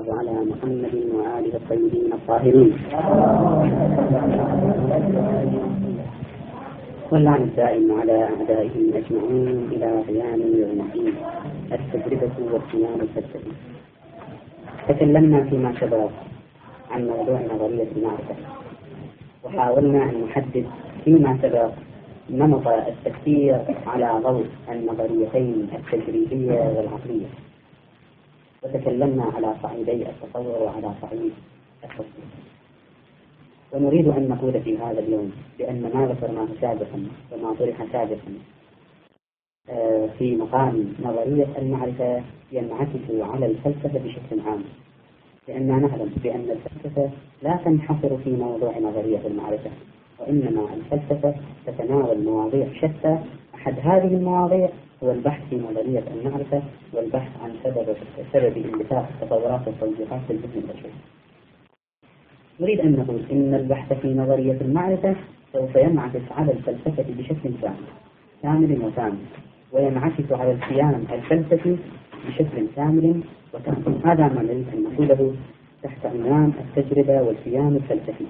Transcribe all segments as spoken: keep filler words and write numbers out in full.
الله على محمد وآله الطيبين الطاهرين واللعن الدائم على أعدائهم أجمعين إلى قيام يوم الدين. التجربة والصيام الفلسفي. تكلمنا فيما سبق عن موضوع نظرية المعرفة، وحاولنا أن نحدد فيما سبق نمط التفكير على ضوء النظريتين التجريبية والعقلية، وتكلمنا على صعيدي التصور وعلى صعيد التصديق. ونريد أن نقول في هذا اليوم بأن ما ذكرناه سابقا وما طرح سابقا في مقام نظرية المعرفة ينعكس على الفلسفة بشكل عام، لأننا نعلم بأن الفلسفة لا تنحصر في موضوع نظرية المعرفة، وإنما الفلسفة تتناول مواضيع شتى. أحد هذه المواضيع هو البحث في نظرية المعرفة والبحث عن سبب سبب اندفاع التصورات والتوجيهات في الذهن البشري. نريد أن نقول إن البحث في نظرية المعرفة سوف ينعكس على الفلسفة بشكل كامل كامل وتام، وينعكس على القيام الفلسفي بشكل كامل وتام. هذا ما نريد أن نقوله تحت عنوان التجربة والقيام الفلسفي.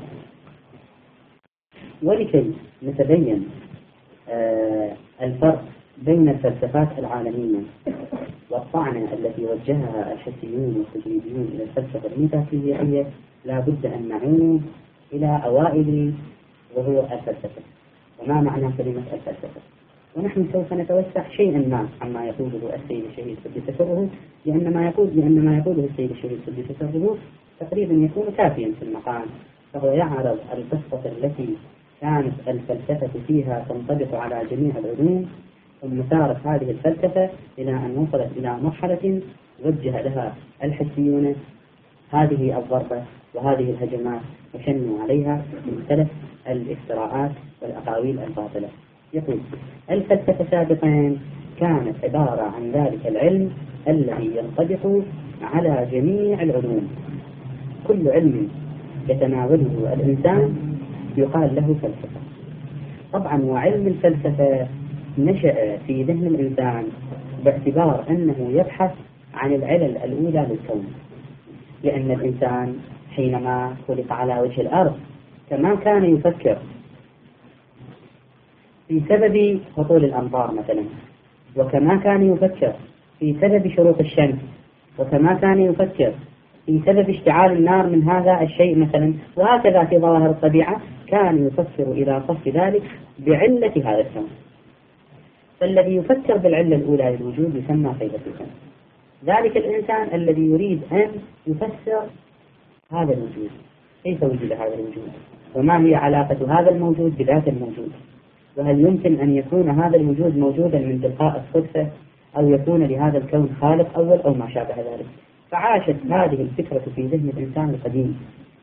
ولكي نتبين آه الفرق بين الفلسفات العالمية والطعنة التي وجهها الحسيون والتجريبيون إلى الفلسفة الميتافيزيقية، لا بد أن نعود إلى أوائل ظهور الفلسفة وما معنى كلمة الفلسفة. ونحن سوف نتوسع شيئا ما عما يقوله السيد الشهيد قدس سره، لأن ما يقول لأن ما يقوله السيد الشهيد قدس سره تقريبا يكون كافيا في المقام، فهو يعرض القصة التي كانت الفلسفة فيها تنطبق على جميع العلوم، ثم سارت هذه الفلسفة إلى أن وصلت إلى مرحلة وجه لها الحسيون هذه الضربة وهذه الهجمات وشنوا عليها مختلف الافتراءات والأقاويل الباطلة. يقول: الفلسفة سابقا كانت عبارة عن ذلك العلم الذي ينطبق على جميع العلوم، كل علم يتناوله الإنسان يقال له فلسفة. طبعا وعلم الفلسفة نشأ في ذهن الإنسان باعتبار أنه يبحث عن العلل الأولى للكون، لأن الإنسان حينما خلق على وجه الأرض كما كان يفكر في سبب هطول الأمطار مثلا، وكما كان يفكر في سبب شروق الشمس، وكما كان يفكر في سبب اشتعال النار من هذا الشيء مثلا، وهكذا في ظواهر الطبيعة كان يفكر إلى صف ذلك بعلة هذا الكون. فالذي يفكر بالعلة الأولى للوجود يسمى فيلسوفا. ذلك الإنسان الذي يريد أن يفسر هذا الوجود، كيف وجد هذا الوجود، وما هي علاقة هذا الموجود بذات الموجود، وهل يمكن أن يكون هذا الوجود موجودا من تلقاء الصدفة، أو يكون لهذا الكون خالق أول أو ما شابه ذلك. فعاشت هذه الفكرة في ذهن الإنسان القديم،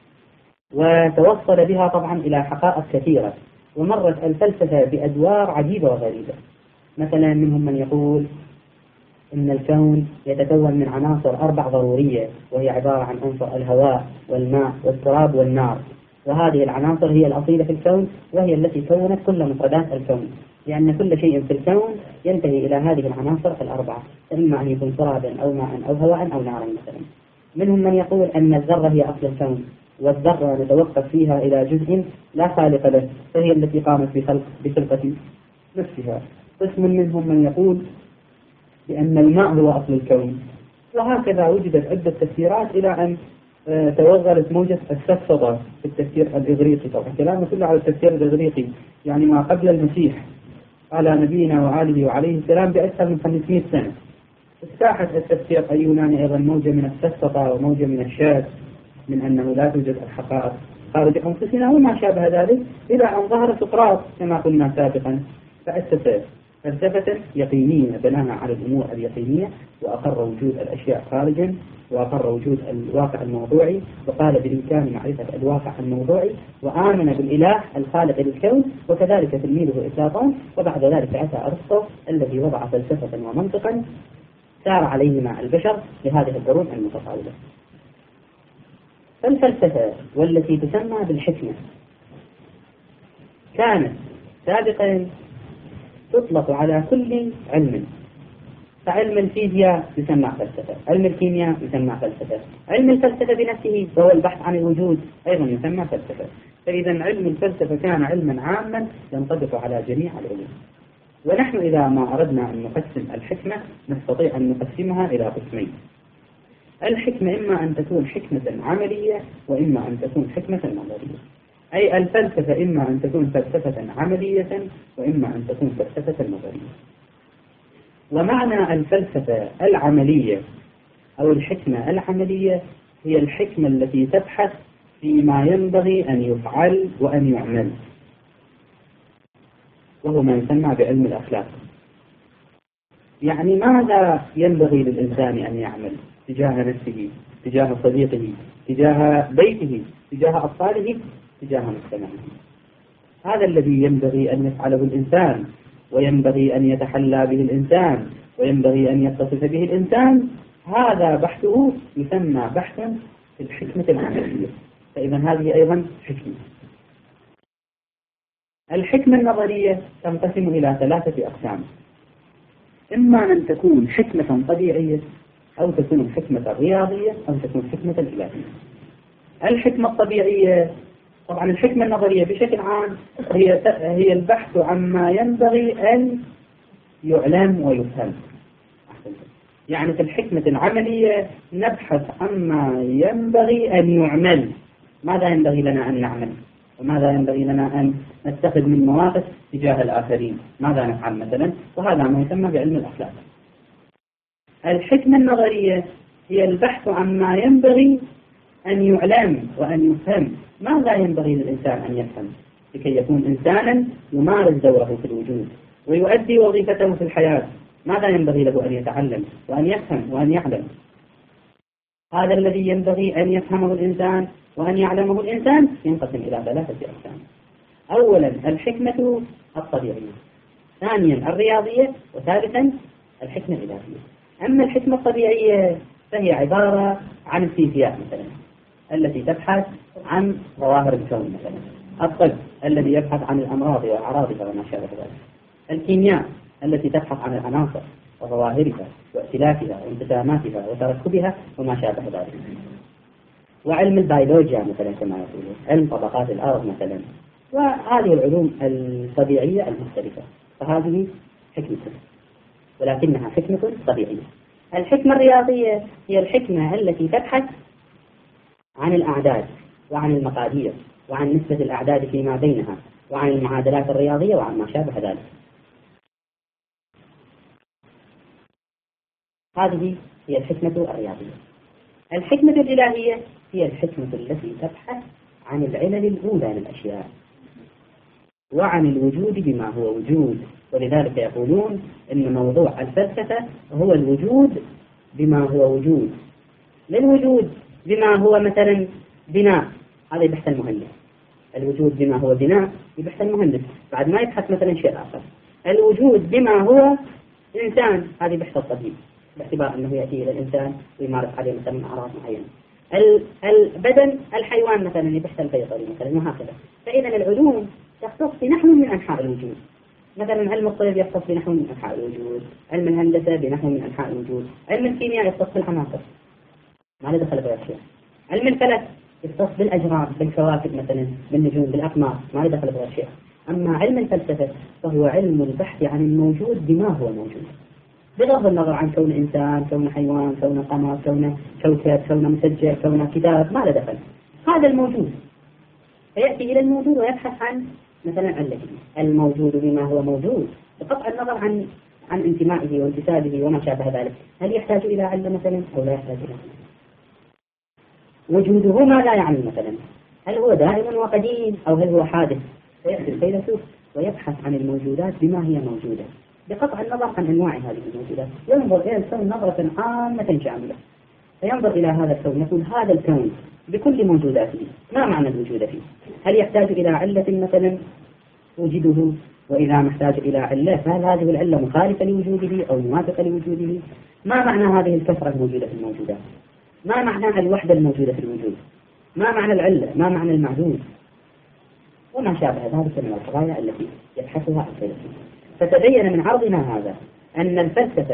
وتوصل بها طبعا إلى حقائق كثيرة، ومرت الفلسفة بأدوار عجيبة وغريبة. مثلا منهم من يقول إن الكون يتكون من عناصر أربع ضرورية، وهي عبارة عن عنصر الهواء والماء والتراب والنار، وهذه العناصر هي الأصيلة في الكون، وهي التي كونت كل مفردات الكون، لأن كل شيء في الكون ينتهي إلى هذه العناصر الأربعة، إما أن يكون ترابا أو ماء أو هواء أو نارا مثلا. منهم من يقول أن الذرة هي أصل الكون، والذرة نتوقف فيها إلى جزء لا خالق له، فهي التي قامت بخلق بخلقة نفسها. قسم منهم من يقول بأن الماء هو أصل الكون، وهكذا وجدت عدة تفسيرات إلى أن توغلت موجة السفسطة في التفسير الإغريقي. طبعا كلامنا كله على التفسير الإغريقي، يعني ما قبل المسيح على نبينا وآله وعليه السلام بأكثر من خمسمائة سنة. استاحت التفسير اليوناني أيضا موجة من السفسطة وموجة من الشاذ، من أنه لا توجد الحقائق خارج أنفسنا وما شابه ذلك، إلى أن ظهر سقراط كما قلنا سابقا، فأسس فلسفة يقينية بناها على الأمور اليقينية، وأقر وجود الأشياء خارجا، وأقر وجود الواقع الموضوعي، وقال بالإمكان معرفة الواقع الموضوعي، وآمن بالإله الخالق للكون. وكذلك تلميذه أفلاطون، وبعد ذلك أتى أرسطو الذي وضع فلسفة ومنطقا سار عليهما البشر لهذه القرون المتطاولة. فالفلسفة والتي تسمى بالحكمة كانت سابقا تطلق على كل علم فعلم الفيزياء يسمى فلسفة، علم الكيمياء يسمى فلسفة، علم الفلسفة بنفسه وهو البحث عن الوجود أيضا يسمى فلسفة. فإذا علم الفلسفة كان علما عاما ينطبق على جميع العلوم. ونحن إذا ما أردنا أن نقسم الحكمة نستطيع أن نقسمها إلى قسمين. الحكمة إما أن تكون حكمة عملية وإما أن تكون حكمة نظرية. أي الفلسفة إما أن تكون فلسفة عملية وإما أن تكون فلسفة نظرية. ومعنى الفلسفة العملية أو الحكمة العملية هي الحكمة التي تبحث فيما ينبغي أن يفعل وأن يعمل، وهو ما يسمى بعلم الأخلاق. يعني ماذا ينبغي للإنسان أن يعمل تجاه نفسه، تجاه صديقه، تجاه بيته، تجاه أطفاله، تجاه مجتمعه. هذا الذي ينبغي أن يفعله الإنسان، وينبغي أن يتحلى به الإنسان، وينبغي أن يتصف به الإنسان. هذا بحثه يسمى بحثا في الحكمة العملية. فإذا هذه أيضا حكمة. الحكمة النظرية تنقسم إلى ثلاثة أقسام: إما أن تكون حكمة طبيعية، أو تكون حكمة رياضية، أو تكون حكمة إلهية. الحكمة الطبيعية، طبعا الحكمة النظرية بشكل عام هي هي البحث عما ينبغي أن يعلم ويفهم. يعني في الحكمة العملية نبحث عما ينبغي أن يعمل، ماذا ينبغي لنا أن نعمل، وماذا ينبغي لنا أن نتخذ من مواقف تجاه الآخرين، ماذا نفعل مثلا، وهذا ما يسمى بعلم الأخلاق. الحكمة النظرية هي البحث عما ينبغي أن يعلم وأن يفهم، ماذا ينبغي للإنسان أن يفهم لكي يكون إنسانا يمارس دوره في الوجود ويؤدي وظيفته في الحياة. ماذا ينبغي له أن يتعلم وأن يفهم وأن يعلم؟ هذا الذي ينبغي أن يفهمه الإنسان وأن يعلمه الإنسان ينقسم إلى ثلاثة أقسام: أولا الحكمة الطبيعية، ثانيا الرياضية، وثالثا الحكمة الإلهية. أما الحكمة الطبيعية فهي عبارة عن الفيزياء مثلا التي تبحث عن ظواهر الكون، مثلا الطب الذي يبحث عن الأمراض وأعراضها وما شابه ذلك، الكيمياء التي تبحث عن العناصر وظواهرها وائتلافها وانقساماتها وتركبها وما شابه ذلك، وعلم البيولوجيا مثلا كما يقولون، علم طبقات الأرض مثلا، وهذه العلوم الطبيعية المختلفة. فهذه حكمة، ولكنها حكمة طبيعية. الحكمة الرياضية هي الحكمة التي تبحث عن الأعداد وعن المقادير وعن نسبة الأعداد فيما بينها وعن المعادلات الرياضية وعن ما شابه ذلك. هذه هي الحكمة الرياضية. الحكمة الإلهية هي الحكمة التي تبحث عن العلل الأولى للأشياء وعن الوجود بما هو وجود. ولذلك يقولون إن موضوع الفلسفة هو الوجود بما هو وجود. للوجود بما هو مثلا بناء، هذا يبحث المهندس. الوجود بما هو بناء يبحث المهندس، بعد ما يبحث مثلا شيء آخر. الوجود بما هو إنسان، هذا يبحث الطبيب، باعتبار أنه يأتي إلى الإنسان ويمارس عليه مثلا أعراض معينة. البدن الحيوان مثلا يبحث البيطري مثلا، وهكذا. فإذا العلوم تختص بنحو من أنحاء الوجود. مثلا علم الطب يختص بنحو من أنحاء الوجود، علم الهندسة بنحو من أنحاء الوجود، علم الكيمياء يختص بالعناصر ما له دخل بالأشياء، علم الفلك يختص بالأجرام، بالكواكب مثلا، بالنجوم، بالأقمار، ما له دخل بالأشياء. أما علم الفلسفة فهو علم البحث عن الموجود بما هو موجود، بغض النظر عن كون إنسان، كون حيوان، كون قمر، كون كوكب، كون مسجل، كون كتاب، ما له دخل. هذا الموجود، فيأتي إلى الموجود ويبحث عن مثلا علته. الموجود بما هو موجود بقطع النظر عن عن انتمائه وانتسابه وما شابه ذلك. هل يحتاج إلى علة مثلا أو لا يحتاج إلى علة؟ وجوده ماذا يعني مثلا؟ هل هو دائم وقديم أو هل هو حادث؟ فيأتي الفيلسوف ويبحث عن الموجودات بما هي موجودة بقطع النظر عن أنواع هذه الموجودات. ينظر إلى الكون نظرة عامة شاملة، فينظر إلى هذا الكون يقول هذا الكون بكل موجوداته ما معنى الوجود فيه؟ هل يحتاج إلى علة مثلا توجده؟ وإذا محتاج إلى علة فهل هذه العلة مخالفة لوجوده أو موافقة لوجوده؟ ما معنى هذه الكثرة الموجودة في الموجودات؟ ما معنى الوحدة الموجودة في الوجود؟ ما معنى العلة؟ ما معنى المعدود؟ وما شابه ذلك من القضايا التي يبحثها الفيلسوف. فتبين من عرضنا هذا أن الفلسفة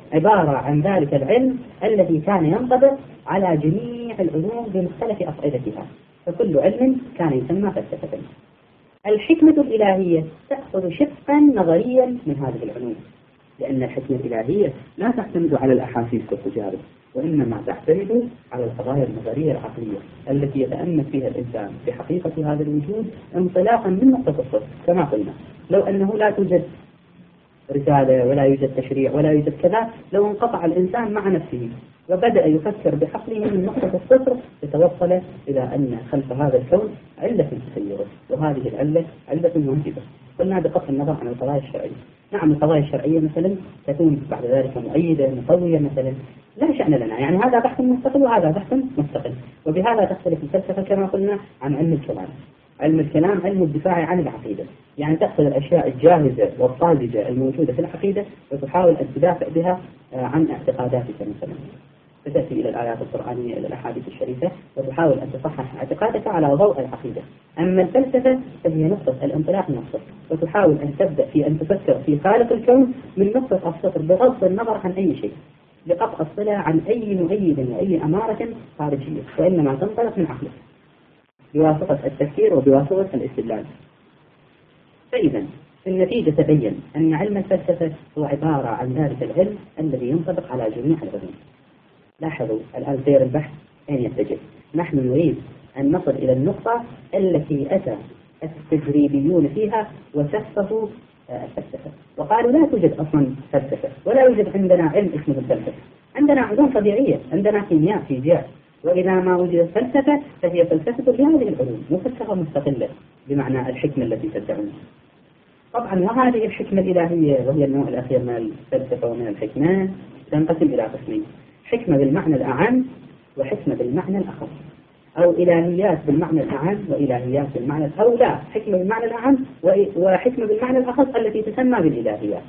عبارة عن ذلك العلم الذي كان ينطبق على جميع العلوم بمختلف أصعدتها، فكل علم كان يسمى فلسفة. الحكمة الإلهية تأخذ شقا نظريا من هذه العلوم، لأن الحكمة الإلهية لا تعتمد على الأحاسيس والتجارب، وإنما تعتمد على القضايا النظرية العقلية التي يتأمل فيها الإنسان في حقيقة هذا الوجود انطلاقا من نقطة الصفر. كما قلنا لو أنه لا توجد رسالة ولا يوجد تشريع ولا يوجد كذا، لو انقطع الإنسان مع نفسه وبدأ يفكر بحقله من نقطة الصفر يتوصل إلى أن خلف هذا الكون علة تسيره، وهذه العلة علة موجبة. قلنا بقطع النظر عن القضايا الشرعية. نعم القضايا الشرعية مثلا تكون بعد ذلك مؤيدة مقوية مثلا، لا شأن لنا، يعني هذا بحث مستقل وهذا بحث مستقل. وبهذا تختلف الفلسفة كما قلنا عن علم الكلام. علم الكلام علم الدفاع عن العقيدة، يعني تأخذ الأشياء الجاهزة والطازجة الموجودة في العقيدة وتحاول أن تدافع بها عن اعتقاداتك مثلا، فتأتي إلى الآيات القرآنية إلى الأحاديث الشريفة وتحاول أن تصحح اعتقادك على ضوء العقيدة. أما الفلسفة فهي نقطة الانطلاق من الصفر، وتحاول أن تبدأ في أن تفكر في خالق الكون من نقطة الصفر بغض النظر عن أي شيء، لقطع الصلة عن أي مؤيد وأي أمارة خارجية، وإنما تنطلق من عقلك بواسطة التفكير وبواسطة الاستدلال. فإذا في النتيجة تبين أن علم الفلسفة هو عبارة عن ذلك العلم الذي ينطبق على جميع العلوم. لاحظوا الآن سير البحث أين يتجه. نحن نريد أن نصل إلى النقطة التي أتى التجريبيون فيها وسفهوا الفلسفة وقالوا لا توجد أصلا فلسفة ولا يوجد عندنا علم اسمه الفلسفة، عندنا علوم طبيعية، عندنا كيمياء فيزياء، وإذا ما وجدت فلسفة فهي فلسفة لهذه العلوم مفسرة مستقلة بمعنى الحكمة التي تدعون. طبعا وهذه الحكمة الإلهية وهي النوع الأخير من الفلسفة ومن الحكمة تنقسم إلى قسمين: حكمة بالمعنى الأعم وحكمة بالمعنى الأخص، أو إلهيات بالمعنى الأعم وإلهيات بالمعنى أو لا حكمة بالمعنى الأعم وحكمة بالمعنى الأخص التي تسمى بالإلهيات.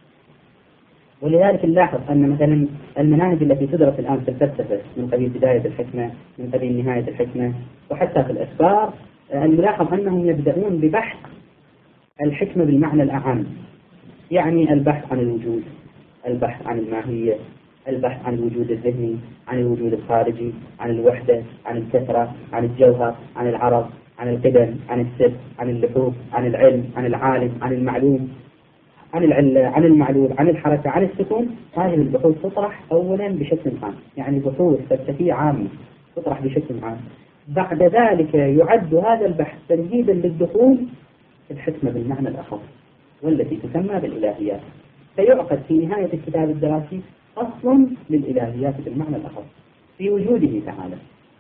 ولذلك نلاحظ أن مثلا المناهج التي تدرس الآن في الفلسفة من قبيل بداية الحكمة من قبيل نهاية الحكمة وحتى في الأسفار نلاحظ أنهم يبدأون ببحث الحكمة بالمعنى الأعم، يعني البحث عن الوجود، البحث عن الماهية، البحث عن الوجود الذهني، عن الوجود الخارجي، عن الوحدة، عن الكثرة، عن الجوهر، عن العرض، عن القدم، عن السر، عن اللحوظ، عن العلم، عن العالم، عن المعلوم، عن العلة، عن المعلول، عن الحركة، عن السكون. هذه البحوث تطرح أولا بشكل عام، يعني بحوث فلسفية عامة تطرح بشكل عام. بعد ذلك يعد هذا البحث تمهيدا للدخول في الحكمة بالمعنى الأخص والتي تسمى بالإلهيات، فيعقد في نهاية الكتاب الدراسي أصل للإلهيات بالمعنى الأخص في وجوده تعالى.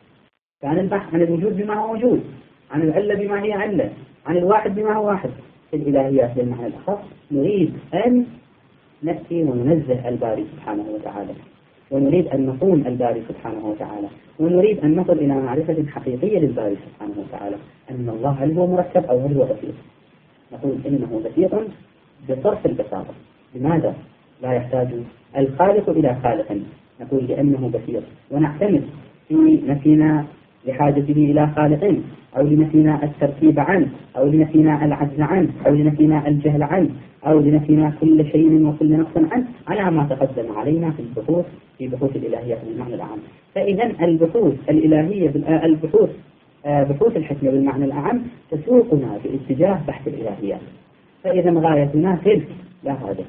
كان البحث عن الوجود بما هو وجود، عن العلة بما هي علة، عن الواحد بما هو واحد. في الإلهيات بالمعنى الأخص نريد أن نأتي وننزه الباري سبحانه وتعالى، ونريد أن نقوم الباري سبحانه وتعالى، ونريد أن نصل إلى معرفة حقيقية للباري سبحانه وتعالى، أن الله هل هو مركب أو هل هو بسيط. نقول إنه بسيط بصرف البساطة. لماذا لا يحتاج الخالق إلى خالق؟ نقول لأنه بسيط، ونعتمد في نفينا لحاجته إلى خالقين، أو لنفينا الترتيب عنه، أو لنفينا العجز عنه، أو لنفينا الجهل عنه، أو لنفينا كل شيء وكل نقص عنه، على ما تقدم علينا في البحوث في بحوث الإلهية بالمعنى الأعم. فإذا البحوث الإلهية البحوث بحوث الحكمة بالمعنى الأعم تسوقنا في اتجاه بحث الإلهيات. فإذا غايتنا تلك لا هذا.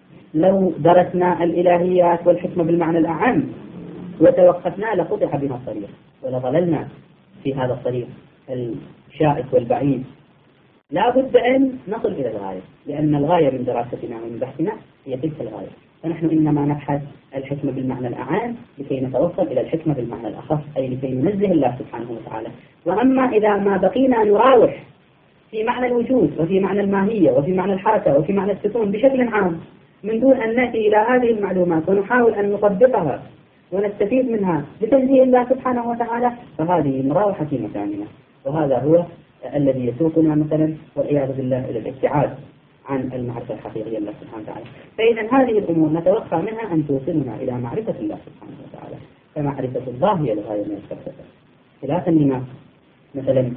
لو درسنا الإلهيات والحكمة بالمعنى الأعم وتوقفنا لقطع بنا الطريق ولظللنا في هذا الطريق الشائك والبعيد. لا بد أن نصل إلى الغاية، لأن الغاية من دراستنا ومن بحثنا هي تلك الغاية. فنحن إنما نبحث الحكمة بالمعنى الأعام لكي نتوصل إلى الحكمة بالمعنى الأخص، أي لكي ننزه الله سبحانه وتعالى. وأما إذا ما بقينا نراوح في معنى الوجود وفي معنى الماهية وفي معنى الحركة وفي معنى السكون بشكل عام من دون أن نأتي إلى هذه المعلومات ونحاول أن نطبقها ونستفيد منها لتنزيه الله سبحانه وتعالى، فهذه مراوحة في مكاننا، وهذا هو الذي يسوقنا مثلا والعياذ بالله إلى الابتعاد عن المعرفة الحقيقية لله سبحانه وتعالى. فإذا هذه الأمور نتوقع منها أن توصلنا إلى معرفة الله سبحانه وتعالى، فمعرفة الله هي الغاية من الفلسفة. خلافا لما مثلا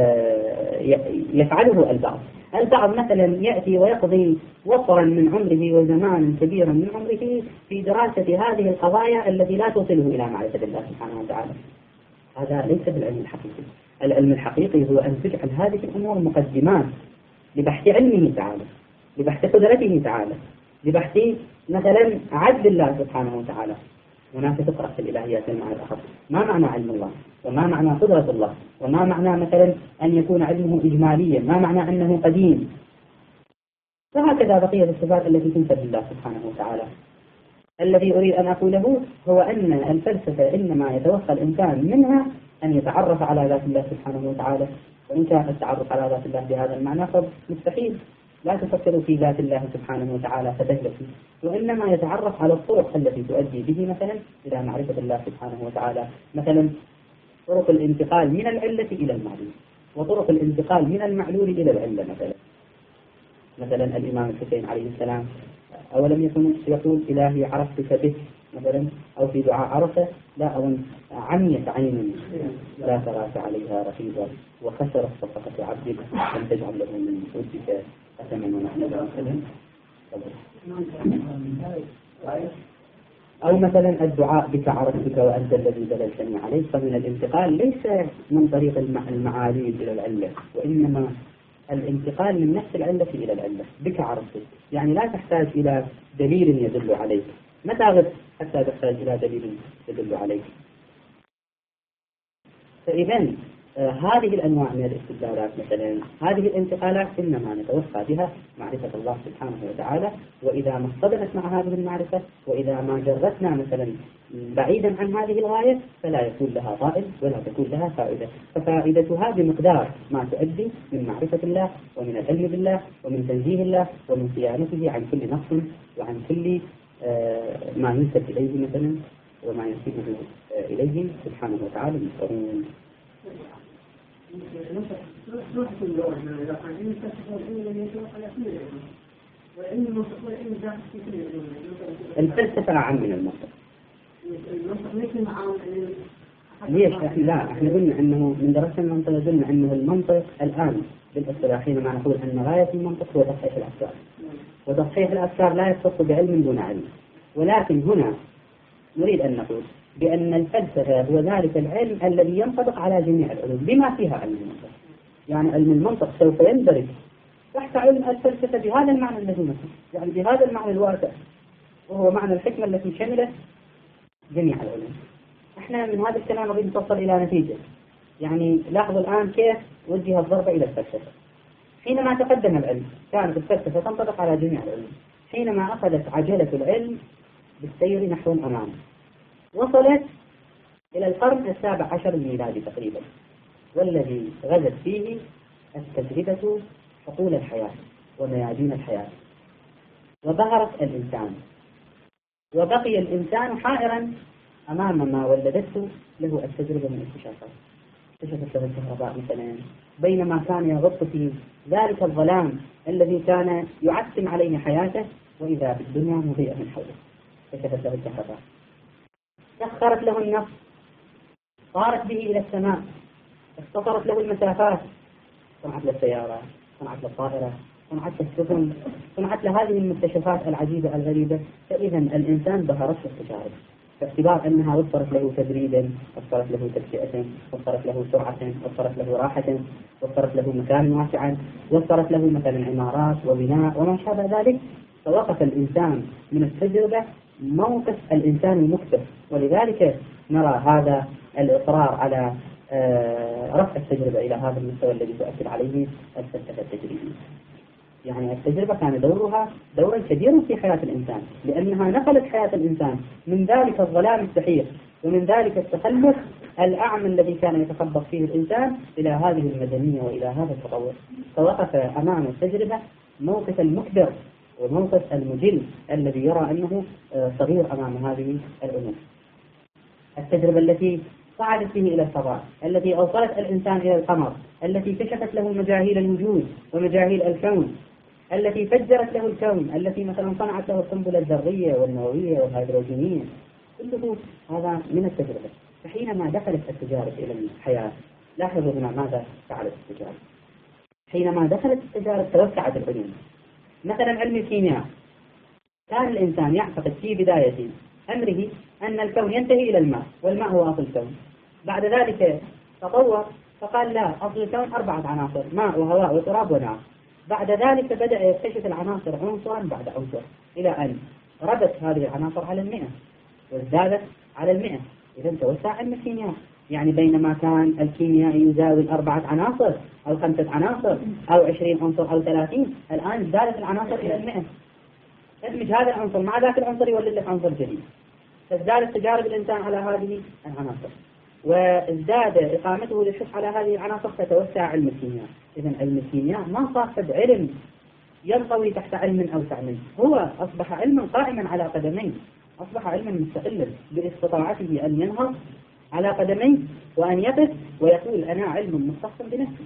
يفعله البعض. البعض مثلا يأتي ويقضي وطرا من عمره وزمانا كبيرا من عمره في دراسة هذه القضايا التي لا توصله إلى معرفة الله سبحانه وتعالى. هذا ليس بالعلم الحقيقي. العلم الحقيقي هو أن تجعل هذه الأمور مقدمات لبحث علمه تعالى، لبحث قدرته تعالى، لبحث مثلا عدل الله سبحانه وتعالى. هناك تقرأ في الإلهيات المعنى الآخر ما معنى علم الله، وما معنى قدرة الله، وما معنى مثلا أن يكون علمه إجماليا، ما معنى أنه قديم. وهكذا بقية الصفات التي تنسب لله سبحانه وتعالى. الذي أريد أن أقوله هو أن الفلسفة إنما يتوخى الإنسان منها أن يتعرف على ذات الله سبحانه وتعالى، وإن كان التعرف على ذات الله بهذا المعنى فمستحيل. لا تفكروا في ذات الله سبحانه وتعالى فتهلكوا، وإنما يتعرف على الطرق التي تؤدي به مثلا إلى معرفة الله سبحانه وتعالى. مثلا طرق الانتقال من العلة إلى المعلول، وطرق الانتقال من المعلول إلى العلة. مثلا مثلا الإمام الحسين عليه السلام أولم يكن يقول إلهي عرفتك به مثلا، أو في دعاء عرفة لا أظن عميت عين لا تراك عليها رقيبا وخسرت صفقة عبدك أن تجعل له من ودك أثمن ونحن مثلا. أو مثلا الدعاء بك عرفتك وأنت الذي دللتني عليه. فمن الانتقال ليس من طريق المعالي إلى العلة، وإنما الانتقال من نفس العلة إلى العلة. بك عرفتك يعني لا تحتاج إلى دليل يدل عليك. متى غبت حتى تحتاج إلى دليل يدل عليك؟ فإذا آه هذه الأنواع من الاستدلالات مثلا، هذه الانتقالات إنما نتوفى بها معرفة الله سبحانه وتعالى. وإذا ما اصطدمت مع هذه المعرفة، وإذا ما جرتنا مثلا بعيدا عن هذه الغاية، فلا يكون لها غائب ولا تكون لها فائدة. ففائدتها بمقدار ما تؤدي من معرفة الله ومن العلم بالله ومن تنزيه الله ومن صيانته عن كل نقص وعن كل آه ما ينسب إليه مثلا وما ينسبه آه إليه سبحانه وتعالى من قرون. الفلسفة أعم من المنطق. ليش؟ احنا لا احنا قلنا انه من دراسة المنطق قلنا انه المنطق الآن بالاصطلاح حينما نقول ان غاية المنطق هو تصحيح الأفكار، وتصحيح الأفكار لا يختص بعلم دون علم. ولكن هنا نريد أن نقول بأن الفلسفة هو ذلك العلم الذي ينطبق على جميع العلوم بما فيها علم المنطق. يعني علم المنطق سوف يندرج تحت علم الفلسفة بهذا المعنى الذي مثل، يعني بهذا المعنى الواسع، وهو معنى الحكمة التي شملت جميع العلوم. احنا من هذا الكلام نريد نوصل إلى نتيجة. يعني لاحظوا الآن كيف وجه الضربة إلى الفلسفة. حينما تقدم العلم كانت الفلسفة تنطبق على جميع العلوم. حينما أخذت عجلة العلم بالسير نحو الأمام وصلت إلى القرن السابع عشر الميلادي تقريبا، والذي غزت فيه التجربة حقول الحياة وميادين الحياة، وظهرت الإنسان، وبقي الإنسان حائرا أمام ما ولدته له التجربة من اكتشافات. اكتشفت له الكهرباء مثلا، بينما كان يغط في ذلك الظلام الذي كان يعتم عليه حياته، وإذا بالدنيا مضيئة من حوله. اكتشفت له الكهرباء، سخرت له النفس، صارت به إلى السماء، اختصرت له المسافات، صنعت له السيارة، صنعت له الطائرة، صنعت له السفن، صنعت له هذه المكتشفات العجيبة الغريبة. فإذا الإنسان ظهرت له التجارب، باعتبار أنها وفرت له تدريبا، وفرت له تدفئة، وفرت له سرعة، وفرت له راحة، وفرت له مكان واسعا، وفرت له مثلا عمارات وبناء وما شابه ذلك. فوقف الإنسان من التجربة موقف الإنسان المكتف. ولذلك نرى هذا الإصرار على رفع التجربة إلى هذا المستوى الذي تؤثر عليه الفلسفة التجريبية. يعني التجربة كان دورها دورا كبيرا في حياة الإنسان، لأنها نقلت حياة الإنسان من ذلك الظلام السحيق ومن ذلك التخلف الأعمى الذي كان يتخبط فيه الإنسان إلى هذه المدنية وإلى هذا التطور. فوقف أمام التجربة موقف المكبر وموقف المجل الذي يرى أنه صغير أمام هذه الأمور. التجربة التي صعدت به إلى الفضاء، التي أوصلت الإنسان إلى القمر، التي كشفت له مجاهيل الوجود ومجاهيل الكون، التي فجرت له الكون، التي مثلا صنعت له القنبلة الذرية والنووية والهيدروجينية، كله هذا من التجربة. فحينما دخلت التجارب إلى الحياة لاحظوا هنا ماذا فعلت التجارب. حينما دخلت التجارب توسعت العلوم. مثلا علم الكيمياء، كان الإنسان يعتقد في بداية أمره أن الكون ينتهي إلى الماء، والماء هو أصل الكون. بعد ذلك تطور فقال لا، أصل الكون أربعة عناصر: ماء وهواء وتراب ونار. بعد ذلك بدأ يكتشف العناصر عنصرا بعد عنصر إلى أن ردت هذه العناصر على المئة وازدادت على المئة. إذا توسع علم الكيمياء. يعني بينما كان الكيمياء يزاوي أربعة عناصر أو خمسة عناصر أو عشرين عنصر أو ثلاثين، الآن ازدادت العناصر إلى المئة. ادمج هذا العنصر مع ذاك العنصر يولد لك عنصر جديد. فازدادت تجارب الإنسان على هذه العناصر، وازداد إقامته للشخص على هذه العناصر، فتوسع علم الكيمياء. إذا علم الكيمياء ما صار علم ينطوي تحت علم أوسع منه، هو أصبح علما قائما على قدمين، أصبح علما مستقلا باستطاعته أن ينهض على قدميه وأن يقف ويقول أنا علم مستقل بنفسي.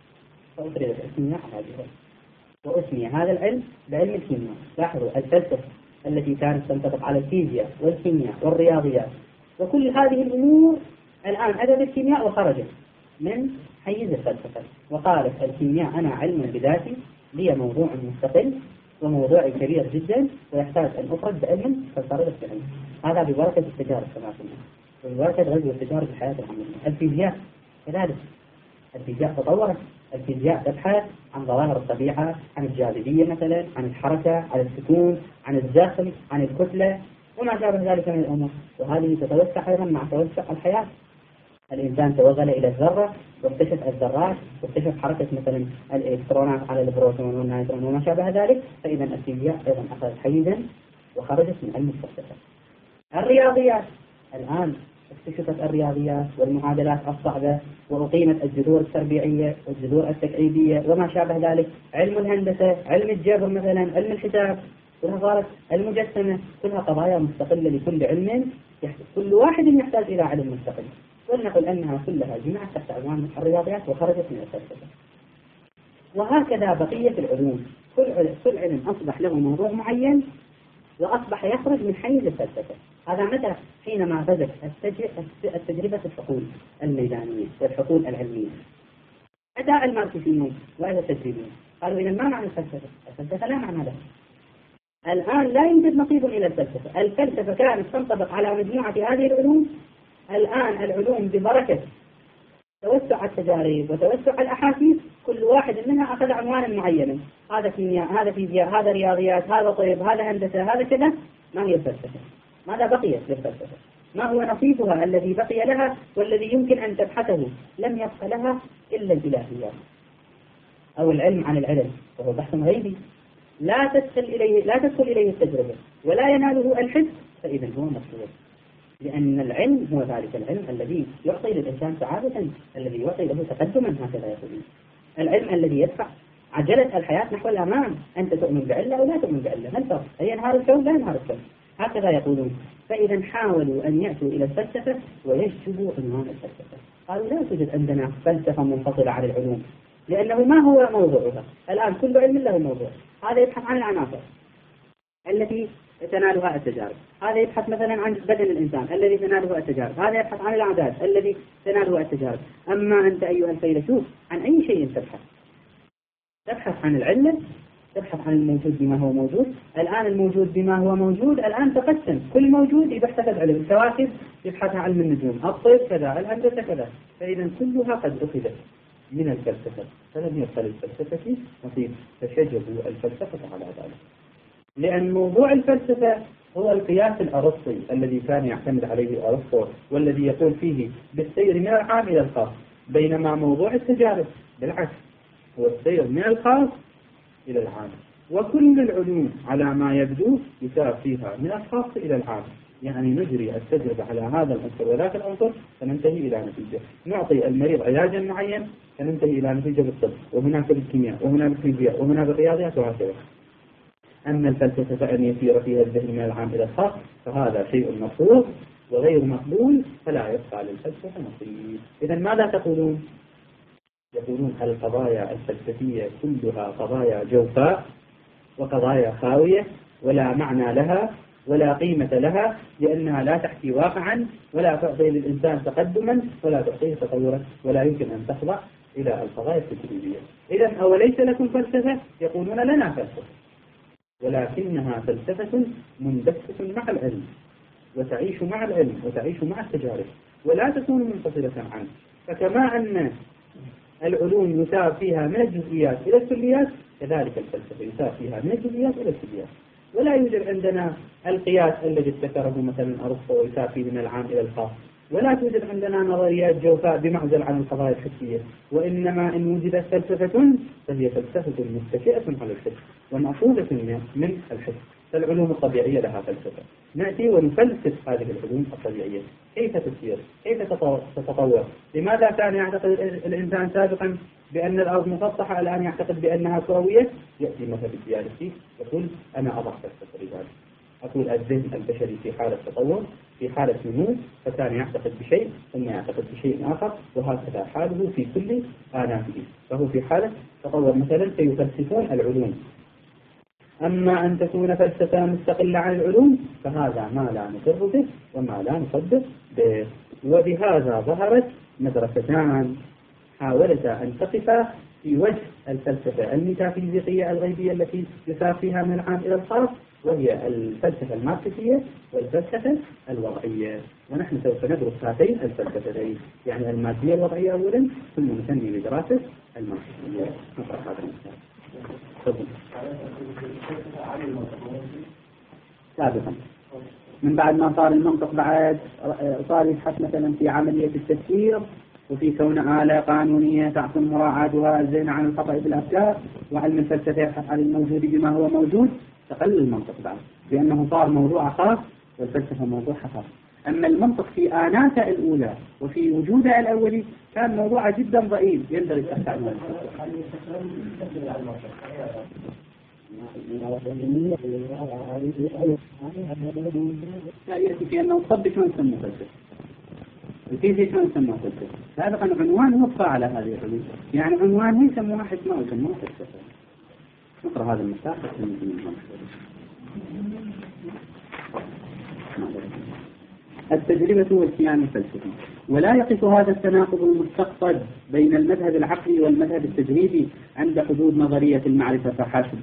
فأفرد الكيمياء هذه، وأسمي هذا العلم بعلم الكيمياء. لاحظوا الفلسفة التي كانت تنطبق على الفيزياء والكيمياء والرياضيات وكل هذه الأمور الآن أتت الكيمياء وخرجت من حيز الفلسفة، وقالت الكيمياء أنا علم بذاتي، لي موضوع مستقل وموضوع كبير جدا ويحتاج أن أفرد بعلم، فانفردت بعلم. هذا ببركة التجارب كما قلنا، وببركة غزو التجارب في الحياة العملية. الفيزياء كذلك، الفيزياء تطورت. الفيزياء تبحث عن ظواهر الطبيعة، عن الجاذبية مثلا، عن الحركة، عن السكون، عن الزخم، عن الكتلة وما شابه ذلك من الأمور. وهذه تتوسع أيضا مع توسع الحياة. الإنسان توغل إلى الذرة واكتشف الذرات واكتشف حركة مثلا الإلكترونات على البروتون والنيوترون وما شابه ذلك. فإذا الفيزياء أيضا أخذت حيزا وخرجت من علم الفلسفة. الرياضيات الآن اكتشفت الرياضيات والمعادلات الصعبة، وأقيمت الجذور التربيعية والجذور التكعيبية وما شابه ذلك. علم الهندسة، علم الجبر مثلا، علم الحساب، كلها صارت المجسمة، كلها قضايا مستقلة لكل علم، كل واحد يحتاج إلى علم مستقل. ولنقل أنها كلها جمعت تحت عنوان الرياضيات وخرجت من الفلسفة. وهكذا بقية العلوم، كل كل علم أصبح له موضوع معين وأصبح يخرج من حيز الفلسفة. هذا مثلا حينما بدأت التجربة الحقول الميدانية والحقول العلمية، أتى الماركسيون وأتى التجريبيون قالوا إذا ما معنى الفلسفة؟ الفلسفة لا معنى لها. الآن لا يوجد نصيب إلى الفلسفة. الفلسفة كانت تنطبق على مجموعة هذه العلوم. الآن العلوم ببركة توسع التجارب وتوسع الأحاسيس، كل واحد منها أخذ عنوانا معينا، هذا كيمياء، هذا فيزياء، هذا رياضيات، هذا طب، هذا هندسة، هذا كذا. ما هي الفلسفة؟ ماذا بقي للفلسفة؟ ما هو نصيبها الذي بقي لها والذي يمكن أن تبحثه؟ لم يبق لها إلا الإلهيات أو العلم عن العلم، وهو بحث غيبي لا تدخل إليه لا تدخل إليه التجربة ولا يناله الحس، فإذا هو مطلوب. لأن العلم هو ذلك العلم الذي يعطي للإنسان سعادة، الذي يعطي له تقدما، هكذا يقولون. العلم الذي يدفع عجلة الحياة نحو الأمام. أنت تؤمن بعلة أو لا تؤمن بعلة، ما الفرق؟ هي ينهار الكون لا ينهار الكون، هكذا يقولون. فإذا حاولوا أن يأتوا إلى الفلسفة ويجذبوا عنوان الفلسفة. قالوا لا توجد عندنا فلسفة منفصلة عن العلوم، لأنه ما هو موضوعها. الآن كل علم له موضوع. هذا يبحث عن العناصر التي تنالها التجارب، هذا يبحث مثلا عن بدن الإنسان الذي تناله التجارب، هذا يبحث عن الأعداد الذي تناله التجارب. أما أنت أيها الفيلسوف عن أي شيء تبحث؟ تبحث عن العلة، تبحث عن الموجود بما هو موجود. الآن الموجود بما هو موجود الآن تقسم، كل موجود يبحث عن علم. الكواكب يبحث عن علم النجوم، الطب كذا، الهندسة كذا. فإذا كلها قد أخذت من الفلسفة، فلم يبقى للفلسفة نصيب، فشجبوا الفلسفة على ذلك. لأن موضوع الفلسفة هو القياس الأرسطي الذي كان يعتمد عليه أرسطو، والذي يقول فيه بالسير من العام إلى الخاص، بينما موضوع التجارب بالعكس هو السير من الخاص إلى العام. وكل العلوم على ما يبدو يسار فيها من الخاص إلى العام، يعني نجري التجربة على هذا العنصر وذاك العنصر فننتهي إلى نتيجة. نعطي المريض علاجا معين فننتهي إلى نتيجة بالطب، وهنا في الكيمياء، وهنا بالفيزياء، وهنا بالرياضيات، وهكذا. أما الفلسفة فأن يسير فيها الذهن من العام إلى الخاص فهذا شيء مرفوض وغير مقبول، فلا يبقى للفلسفة نصيب. إذا ماذا تقولون؟ يقولون القضايا الفلسفية كلها قضايا جوفاء وقضايا خاوية ولا معنى لها ولا قيمة لها لأنها لا تحكي واقعا ولا تعطي للإنسان تقدما ولا تعطيه تطورا ولا يمكن أن تخضع إلى القضايا التجريبية. إذا أوليس لكم فلسفة؟ يقولون لنا فلسفة، ولكنها فلسفة منبثة مع العلم وتعيش مع العلم وتعيش مع التجارب ولا تكون منفصلة عنه. فكما أن العلوم يسار فيها من الجزئيات إلى الكليات، كذلك الفلسفة يسار فيها من الجزئيات إلى الكليات. ولا يوجد عندنا القياس الذي ابتكره مثلا أرسطو ويسار فيه من العام إلى الخاص، ولا توجد عندنا نظريات جوفاء بمعزل عن القضايا الحسية، وإنما إن وجدت فلسفة فهي فلسفة متكئة على الحس ومأخوذة من الحس. فالعلوم الطبيعية لها فلسفة، نأتي ونفلسف هذه العلوم الطبيعية، كيف تسير، كيف تتطور. لماذا كان يعتقد الإنسان سابقا بأن الأرض مسطحة الآن يعتقد بأنها كروية؟ يأتي مثل الديالكتيك يقول أنا أضع فلسفة لذلك، أقول الذهن البشري في حالة تطور في حالة نمو، فكان يعتقد بشيء ثم يعتقد بشيء آخر، وهكذا حاله في كل آناته، فهو في حالة تطور. مثلا سيفلسفون العلوم. أما أن تكون فلسفة مستقلة عن العلوم فهذا ما لا نقر به وما لا نصدق به. وبهذا ظهرت مدرستان حاولتا أن تقفا في وجه الفلسفة الميتافيزيقية الغيبية التي يسار فيها من العام إلى الخاص، وهي الفلسفة الماركسية والفلسفة الوضعية. ونحن سوف ندرس هاتين الفلسفتين، يعني المادية الوضعية أولا ثم نسمي بدراسة الماركسية. نقرأ هذا المثال. سابقا من بعد ما صار المنطق بعد صار يبحث مثلا في عملية التفكير وفي كون آلة قانونية تعصم مراعاتها الزين عن الخطأ في الأفكار، وعلم الفلسفة يبحث عن الموجود بما هو موجود. تقل المنطق بعد لأنه صار موضوع خاص والفلسفة موضوع خاص. أما المنطق في آناته الأولى وفي وجوده الأولي كان موضوع جدا ضئيل يندرج تحت عنوان لا يأتي في أنه طبق ما نسمى فلسفة. الفيزياء شلون يسموها فلسفة؟ سابقا عنوان يبقى على هذه العلوم، يعني عنوان هي يسموها حكمة ويسموها فلسفة. نقرأ هذا المثال. التجربة والكيان الفلسفي. ولا يقف هذا التناقض المستقصد بين المذهب العقلي والمذهب التجريبي عند حدود نظرية المعرفة فحسب.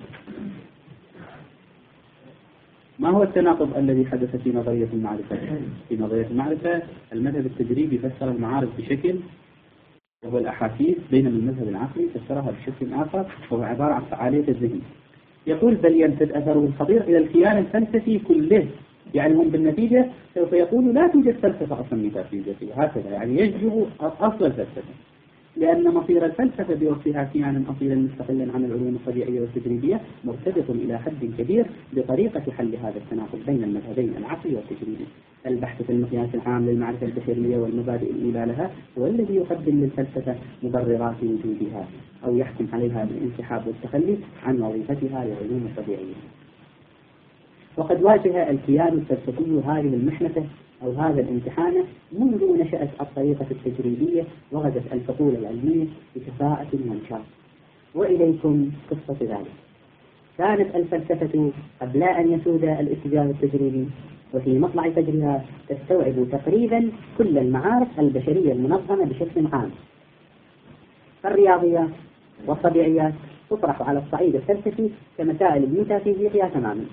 ما هو التناقض الذي حدث في نظرية المعرفة؟ في نظرية المعرفة المذهب التجريبي فسر المعارف بشكل وهو الأحاسيس، بينما المذهب العقلي فسرها بشكل آخر وهو عبارة عن فعالية الذهن. يقول بل يمتد أثره الخطير إلى الكيان الفلسفي كله، يعني هم بالنتيجة سوف يقولوا لا توجد فلسفة أصلا ميتافيزيقية هكذا، يعني يجب أصل الفلسفة، لأن مصير الفلسفة بوصفها كيانا أصيلا مستقلا عن العلوم الطبيعية والتجريبية مرتبط إلى حد كبير بطريقة حل هذا التناقض بين المذهبين العقلي والتجريبي. البحث في المقياس العام للمعرفة البشرية والمبادئ الأولى لها هو الذي يقدم للفلسفة مبررات وجودها أو يحكم عليها بالانسحاب والتخلي عن وظيفتها للعلوم الطبيعية. وقد واجه الكيان الفلسفي هذه المحنة أو هذا الامتحان منذ نشأت الطريقة التجريبية وغدت الفصول العلمية بكفاءة ونشاط. وإليكم قصة ذلك. كانت الفلسفة قبل أن يسود الاتجاه التجريبي وفي مطلع فجرها تستوعب تقريبا كل المعارف البشرية المنظمة بشكل عام. فالرياضيات والطبيعيات تطرح على الصعيد الفلسفي كمسائل الميتافيزيقية تماما.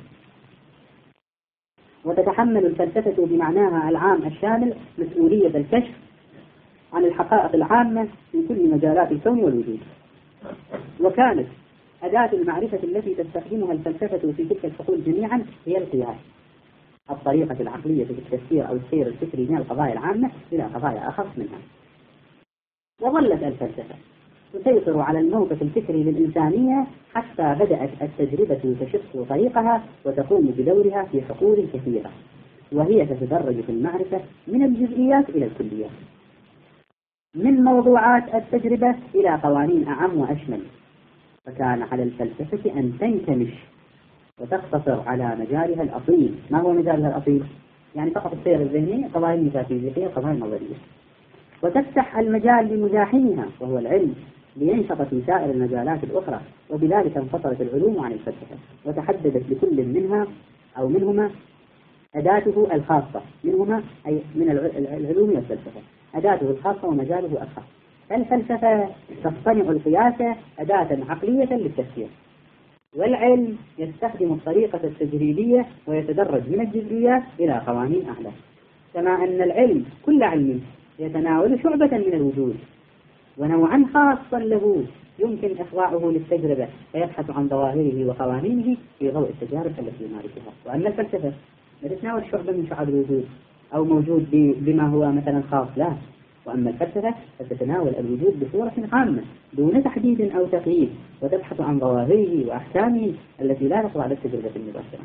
وتتحمل الفلسفة بمعناها العام الشامل مسؤولية الكشف عن الحقائق العامة في كل مجالات الكون والوجود. وكانت أداة المعرفة التي تستخدمها الفلسفة في تلك الفصول جميعا هي القياس، الطريقة العقلية في التفسير أو السير الفكري من القضايا العامة إلى قضايا أخص منها. وظلت الفلسفة تسيطر على الموقف الفكري للإنسانية حتى بدأت التجربة تشق طريقها وتقوم بدورها في حقول كثيرة، وهي تتدرج في المعرفة من الجزئيات إلى الكليات، من موضوعات التجربة إلى قوانين أعم وأشمل. فكان على الفلسفة أن تنكمش وتقتصر على مجالها الأصيل. ما هو مجالها الأصيل؟ يعني فقط السير الذهني، قضايا ميتافيزيقية، قضايا نظرية، وتفتح المجال لمزاحمها وهو العلم لينشط في سائر المجالات الأخرى. وبذلك انفصلت العلوم عن الفلسفة وتحددت لكل منها أو منهما أداته الخاصة منهما أي من العلوم والفلسفة، أداته الخاصة ومجاله الخاص. الفلسفة تصطنع القياس أداة عقلية للتفسير، والعلم يستخدم الطريقة التجريبية ويتدرج من الجزئيات إلى قوانين أعلى. كما أن العلم كل علم يتناول شعبة من الوجود ونوعا خاصا له يمكن إخضاعه للتجربة فيبحث عن ظواهره وقوانينه في ضوء التجارب التي يمارسها. وأن الفلسفة لا تتناول شعبة من شعب الوجود أو موجود بما هو مثلا خاص، لا. وأما الفلسفة فتتناول الوجود بصورة عامة دون تحديد أو تقييد، وتبحث عن ظواهره وأحكامه التي لا تخضع للتجربة المباشرة.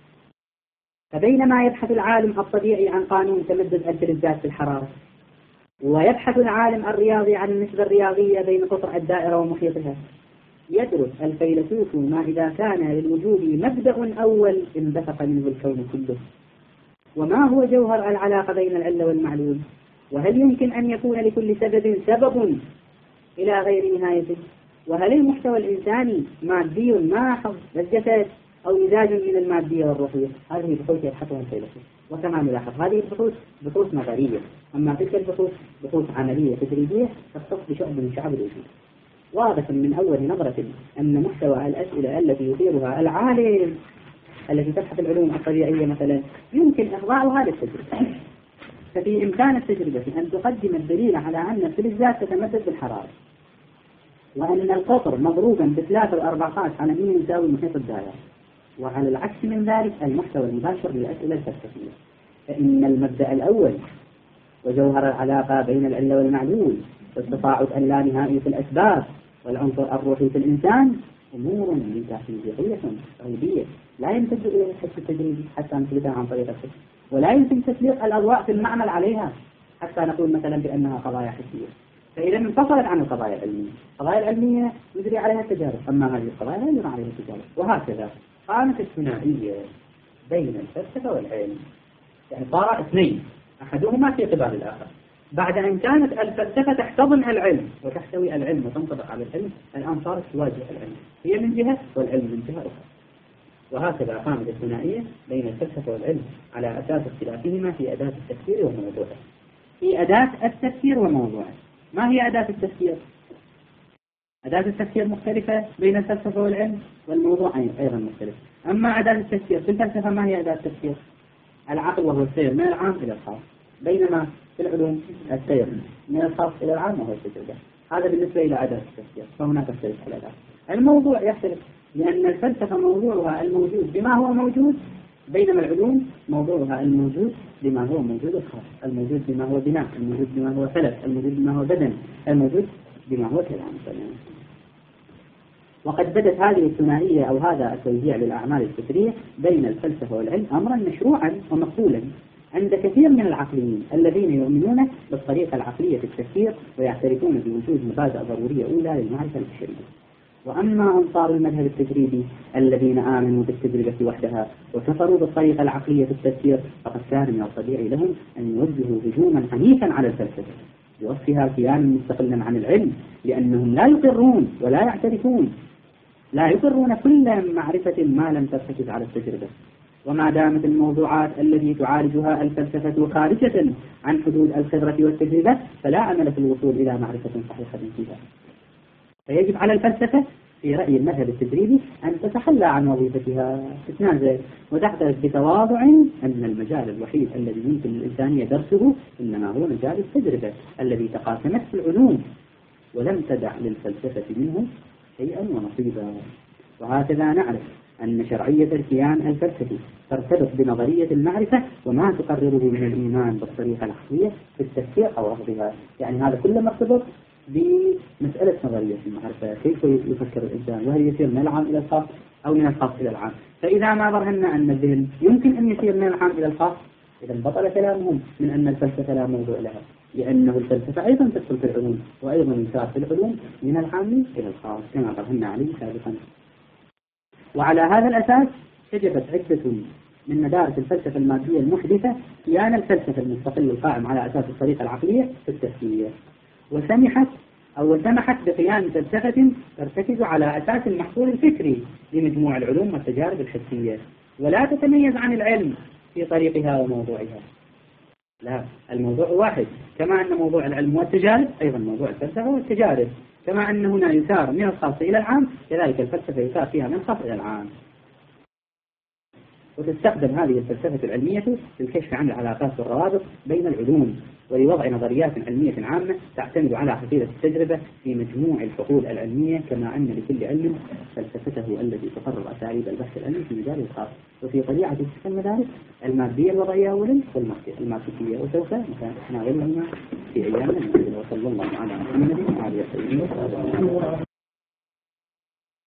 فبينما يبحث العالم الطبيعي عن قانون تمدد الفلزات في الحرارة، ويبحث العالم الرياضي عن النسبة الرياضية بين قطر الدائرة ومحيطها، يدرس الفيلسوف ما إذا كان للوجود مبدأ أول انبثق منه الكون كله، وما هو جوهر العلاقة بين العلة والمعلول، وهل يمكن أن يكون لكل سبب سبب إلى غير نهاية، وهل المحتوى الإنساني مادي محض الجسد أو مزاج من المادية والروحية. هذه بحوث يبحثها الفيلسوف. وكما نلاحظ هذه البحوث بحوث نظرية، أما تلك البحوث بحوث عملية تجريبية تختص بشعب من شعب الوجود. واضح من أول نظرة أن محتوى الأسئلة التي يثيرها العالم التي تبحث العلوم الطبيعية مثلا يمكن إخضاعها للتجربة. ففي إمكان التجربة أن تقدم الدليل على أن الفلزات تتمدد بالحرارة، وأن القطر مضروبا بثلاثة وأربعة على مين يساوي محيط الدائرة، وعلى العكس من ذلك المحتوى المباشر للأسئلة الفلسفية. فإن المبدأ الأول وجوهر العلاقة بين العلة والمعلول والتصاعد اللانهائي في الأسباب والعنصر الروحي في الإنسان أمور ميتافيزيقية غيبية لا يمتد إلى الحس التجريبي حتى نثبتها عن طريق الحس، ولا يمكن تسليق الأضواء في المعمل عليها حتى نقول مثلا بأنها قضايا حسية. فإذا انفصلت عن القضايا العلمية، القضايا العلمية يجري عليها التجارب، أما هذه القضايا لا يجري عليها التجارب. وهكذا قامت الثنائية بين الفلسفة والعلم، يعني صار اثنين أحدهما في قبال الآخر. بعد أن كانت الفلسفة تحتضن العلم وتحتوي العلم وتنطبق على العلم، الآن صارت تواجه العلم، هي من جهة والعلم من جهة أخرى. وهكذا قامت الثنائية بين الفلسفة والعلم على أساس اختلافهما في أداة التفسير وموضوعه. في أداة التفسير وموضوعه، ما هي أداة التفسير؟ أداة التفسير مختلفة بين الفلسفة والعلم، والموضوع أيضا مختلف. أما أداة التفسير في الفلسفة ما هي أداة التفسير؟ العقل وهو السير من العام إلى الخاص، بينما في العلوم السير من الخاص إلى العام وهو التجربة. هذا بالنسبة إلى أداة التفسير، فهناك اختلاف على ذلك. الموضوع يختلف، لأن الفلسفة موضوعها الموجود بما هو موجود، بينما العلوم موضوعها الموجود بما هو موجود الخاص، الموجود بما هو بناء، الموجود بما هو فلك، الموجود بما هو بدن، الموجود بما هو كلام. وقد بدت هذه الثنائية أو هذا التوزيع للأعمال الفكرية بين الفلسفة والعلم أمرا مشروعا ومقبولا عند كثير من العقليين الذين يؤمنون بالطريقة العقلية في التفكير ويعترفون بوجود مبادئ ضرورية أولى للمعرفة البشرية. وأما أنصار المذهب التجريبي الذين آمنوا بالتجربة وحدها وكفروا بالطريقة العقلية في التفكير، فقد كان من الطبيعي لهم أن يوجهوا هجوما عنيفا على الفلسفة بوصفها كيانا مستقلا عن العلم، لأنهم لا يقرون ولا يعترفون لا يقرون كل معرفة ما لم ترتكز على التجربة. وما دامت الموضوعات التي تعالجها الفلسفة خارجة عن حدود الخبرة والتجربة، فلا أمل في الوصول إلى معرفة صحيحة فيها. فيجب على الفلسفة في رأي المذهب التجريبي أن تتخلى عن وظيفتها، تتنازل وتعترف بتواضع أن المجال الوحيد الذي يمكن للإنسان درسه إنما هو مجال التجربة الذي تقاسمته العلوم، ولم تدع للفلسفة منه شيئا ونصيبا. وهكذا نعرف أن شرعية الكيان الفلسفي ترتبط بنظرية المعرفة وما تقرره من الإيمان بالطريقة العقلية في التفسير أو رفضها. يعني هذا كله مرتبط بمسألة نظرية المعرفة، كيف يفكر الإنسان، وهل يسير من العام إلى الخاص أو من الخاص إلى العام. فإذا ما برهنا أن الذهن يمكن أن يسير من العام إلى الخاص، إذا بطل كلامهم من أن الفلسفة لا موضوع لها، لأنه الفلسفة أيضا تدخل في العلوم، وأيضا يسار في العلوم من العام إلى الخاص كما برهنا عليه سابقا. وعلى هذا الأساس حجبت عدة من مدارس الفلسفة المادية المحدثة كيان الفلسفة المستقل القائم على أساس الطريقة العقلية في التفكير، وسمحت أو سمحت بقيام فلسفة ترتكز على أساس المحصول الفكري لمجموع العلوم والتجارب الحسية، ولا تتميز عن العلم في طريقها وموضوعها. لا، الموضوع واحد، كما أن موضوع العلم والتجارب أيضا موضوع الفلسفة والتجارب، كما أن هنا يسار من الخاص إلى العام كذلك الفلسفة يسار فيها من الخاص إلى العام. وتستخدم هذه الفلسفة العلمية للكشف عن العلاقات والروابط بين العلوم ولوضع نظريات علمية عامة تعتمد على حصيلة التجربة في مجموع الحقول العلمية، كما أن لكل علم فلسفته التي تقرر أساليب البحث العلمي في مجاله الخاص. وفي طبيعة تلك المدارس المادية الوضعية أولا والماركسية، وسوف نتناولهما في أيام المقبلة. وصلى الله على محمد وعلى آله وصحبه.